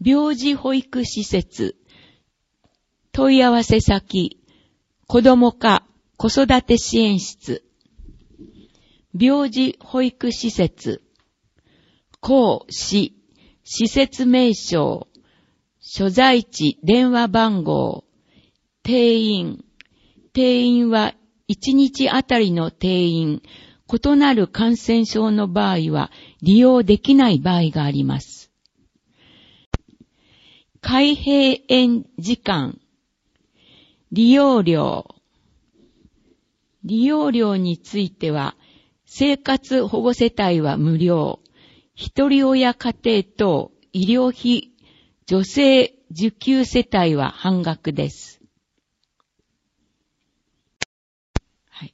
病児保育施設、問い合わせ先、子ども課子育て支援室、病児保育施設、公市、施設名称、所在地、電話番号、定員。定員は1日あたりの定員、異なる感染症の場合は利用できない場合があります。開閉園時間、利用料。利用料については、生活保護世帯は無料、一人親家庭等医療費助成受給世帯は半額です。はい、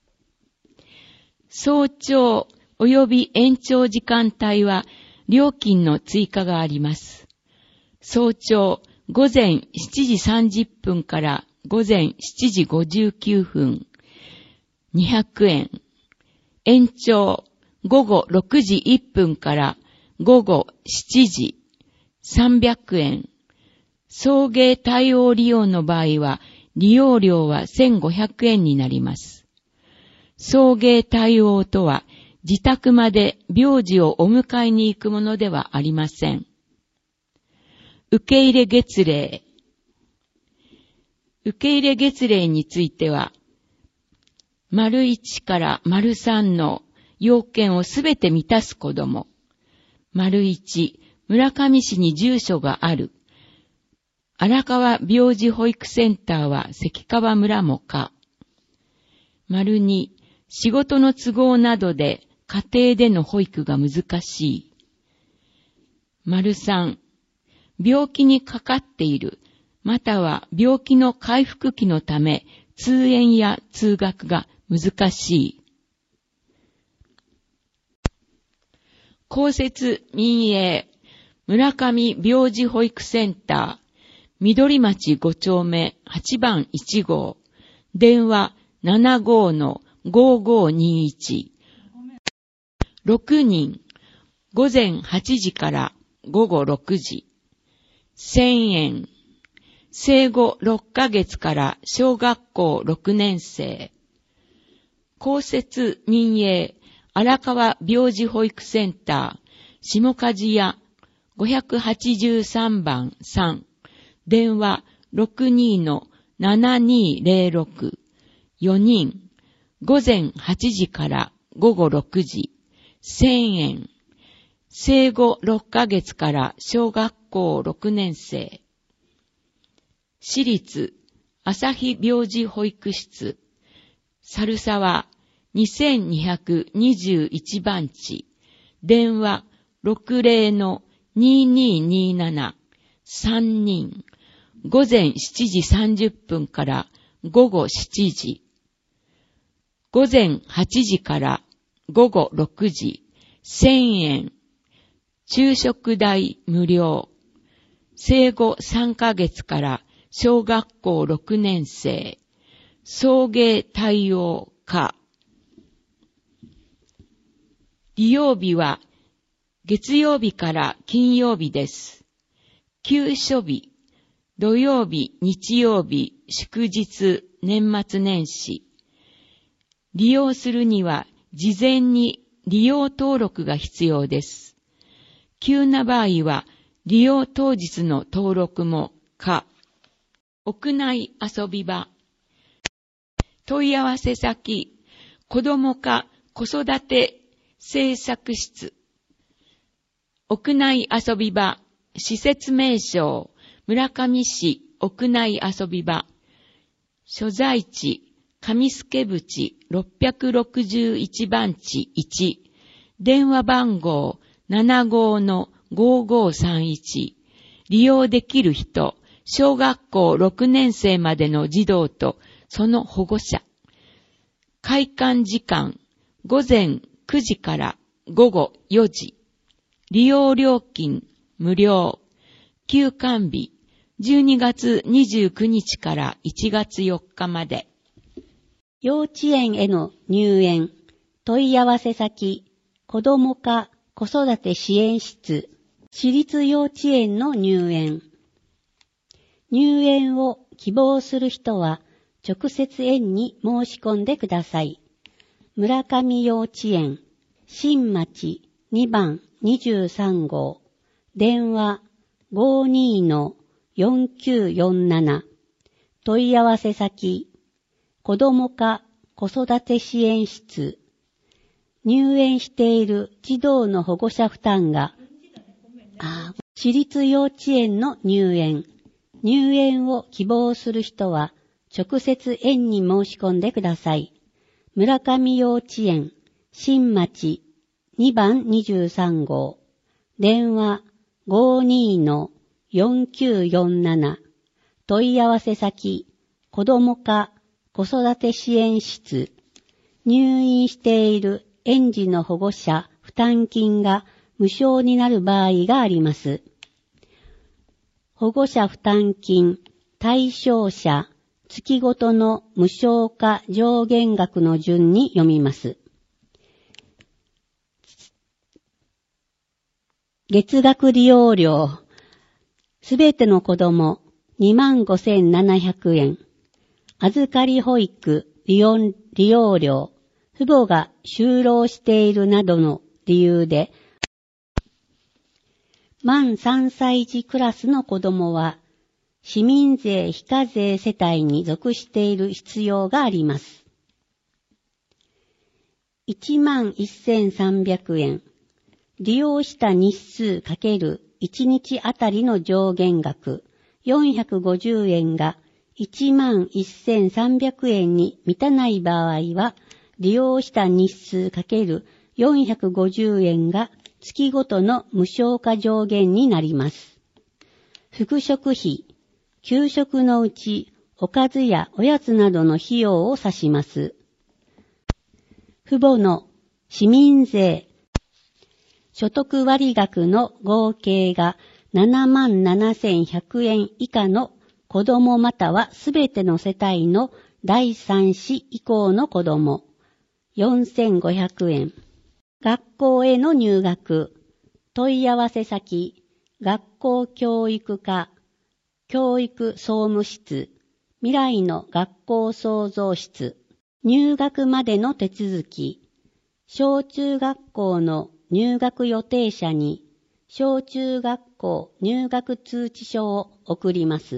早朝及び延長時間帯は料金の追加があります。早朝午前7時30分から午前7時59分、200円。延長午後6時1分から午後7時、300円。送迎対応利用の場合は、利用料は1500円になります。送迎対応とは、自宅まで病児をお迎えに行くものではありません。受け入れ月齢。受け入れ月齢については、丸1から丸3の要件をすべて満たす子ども。丸1、村上市に住所がある。荒川病児保育センターは関川村もか。丸2、仕事の都合などで家庭での保育が難しい。丸3、病気にかかっている、または病気の回復期のため通園や通学が難しい。公設民営村上病児保育センター緑町5丁目8番1号電話 75-5521 6人午前8時から午後6時1000円生後6ヶ月から小学校6年生公設民営荒川病児保育センター下梶屋583番3電話 62-7206 4人午前8時から午後6時1000円生後6ヶ月から小学校6年生私立朝日病児保育室猿沢2221番地電話 60-2227 3人午前7時30分から午後7時午前8時から午後6時1000円昼食代無料生後3ヶ月から小学校6年生送迎対応課利用日は月曜日から金曜日です。休所日、土曜日、日曜日、祝日、年末年始。利用するには事前に利用登録が必要です。急な場合は利用当日の登録も可。屋内遊び場。問い合わせ先、子ども課子育て政策室。屋内遊び場、施設名称、村上市屋内遊び場。所在地、上助淵661番地1。電話番号 75-5531。利用できる人、小学校6年生までの児童とその保護者。開館時間、午前9時から午後4時。利用料金、無料。休館日、12月29日から1月4日まで。 幼稚園への入園、問い合わせ先、子ども課子育て支援室。 私立幼稚園の入園。入園を希望する人は直接園に申し込んでください。村上幼稚園、新町2番23号、電話 52-4947、問い合わせ先、子ども課子育て支援室、入園している児童の保護者負担が、私立幼稚園の入園。入園を希望する人は直接園に申し込んでください。村上幼稚園、新町2番23号、電話 52-4947、問い合わせ先、子ども課子育て支援室、入院している園児の保護者負担金が無償になる場合があります。保護者負担金対象者月ごとの無償化上限額の順に読みます。月額利用料、すべての子ども 25,700 円。預かり保育利用料、父母が就労しているなどの理由で、満3歳児クラスの子どもは、市民税非課税世帯に属している必要があります。11,300 円。利用した日数×1日あたりの上限額450円が11,300 円に満たない場合は、利用した日数×450 円が月ごとの無償化上限になります。副食費、給食のうちおかずやおやつなどの費用を指します。父母の市民税、所得割額の合計が 77,100 円以下の子どもまたはすべての世帯の第3子以降の子ども、4,500 円。学校への入学、問い合わせ先、学校教育課、教育総務室、未来の学校創造室、入学までの手続き、小中学校の入学予定者に、小中学校入学通知書を送ります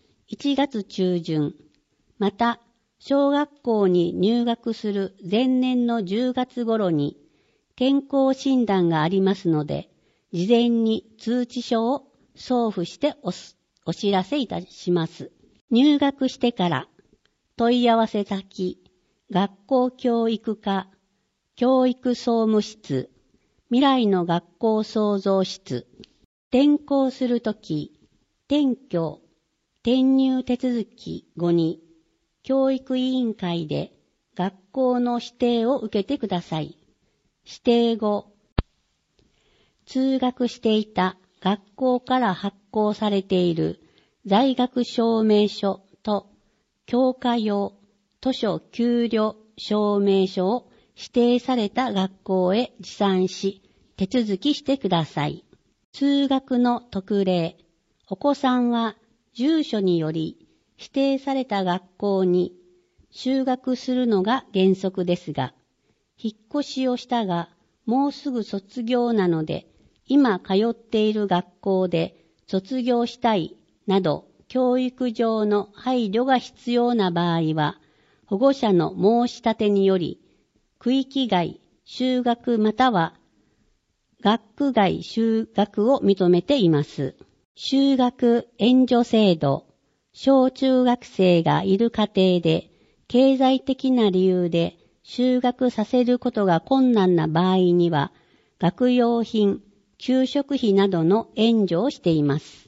。1月中旬、また、小学校に入学する前年の10月頃に、健康診断がありますので、事前に通知書を送付してお知らせいたします。入学してから問い合わせ先、学校教育課、教育総務室、未来の学校創造室、転校するとき、転居、転入手続き後に、教育委員会で学校の指定を受けてください。指定後、通学していた学校から発行されている在学証明書と教科用図書給料証明書を指定された学校へ持参し手続きしてください。通学の特例、お子さんは住所により指定された学校に就学するのが原則ですが、引っ越しをしたがもうすぐ卒業なので、今通っている学校で卒業したいなど教育上の配慮が必要な場合は、保護者の申し立てにより、区域外就学または学区外就学を認めています。就学援助制度、小中学生がいる家庭で経済的な理由で就学させることが困難な場合には、学用品、給食費などの援助をしています。